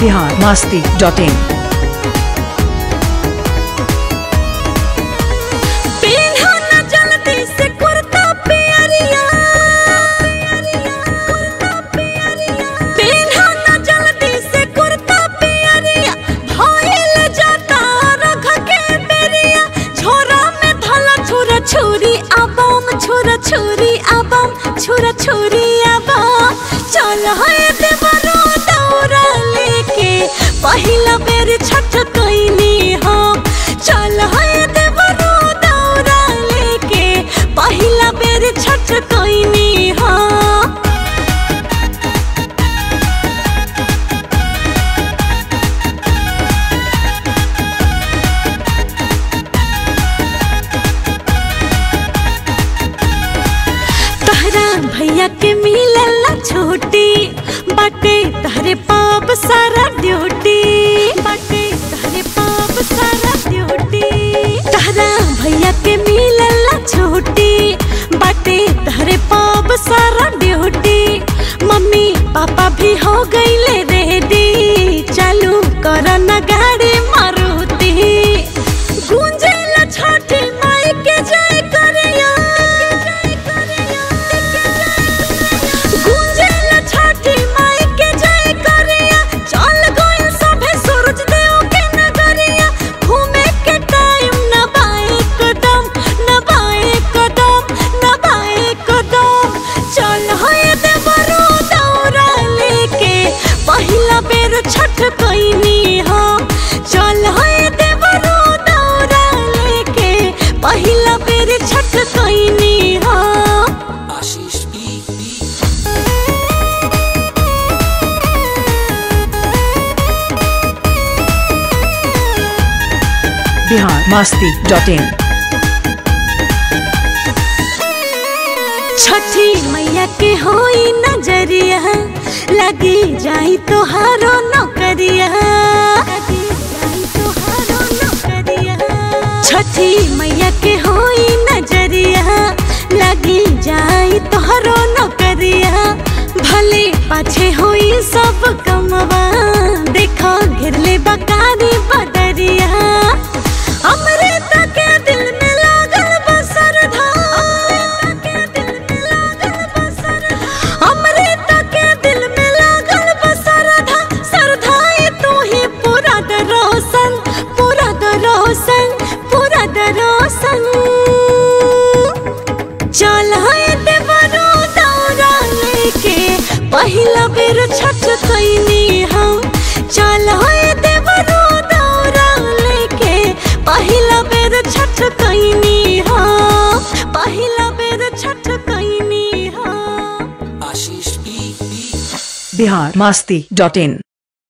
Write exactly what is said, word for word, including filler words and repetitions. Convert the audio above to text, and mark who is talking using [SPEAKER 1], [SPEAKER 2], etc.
[SPEAKER 1] Bihar Masti dot इन।
[SPEAKER 2] छुरी आबम छुरा छुरी आबम चल है देवरो दौरा लेके पहिला बेर छठ कइनी हम। चल है देवरो दौरा लेके पहिला बेर छठ कइनी हम। भैया के मिलला छोटी बाटे तहरे पाप सारा ड्यूटी बाटे तहरे पाप सारा ड्यूटी। तहरा भैया के मिलला छोटी बाटे तहरे पाप सारा ड्यूटी। मम्मी पापा भी हो गईले रेडी चालू कर न गाड़ी मारुति। गूंजेला छठी माई के जय करिया छठ कइनी हम। चल है देवरो दौरा लेके पहिला बेर छठ कइनी हम। आशीष पी
[SPEAKER 1] बिहार मस्ती डॉट इन।
[SPEAKER 2] छठी मैया के होई नजरिया लगी जाई तोहारो नौकरिया। छठी मैया के होई नजरिया लगी जाई तोहारो नौकरिया। भले पाछे होई सब कमवा देखो घिरले बकारी बदरिया। हमरे तक दिल में लागल बसर धा हमरे तक दिल में लागल बसर धा सरधाई तू ही पूरा दरोसन पूरा दरोसन पूरा दरोसन। चल है देवरो दौरा लेके पहिला बेर छठ कइनी हम। चल है देवरो दौरा लेके पहिला बेर छठ कइनी हम। पहिला बेर छठ कइनी हम। आशीष पी
[SPEAKER 1] बिहार मस्ती डॉट इन।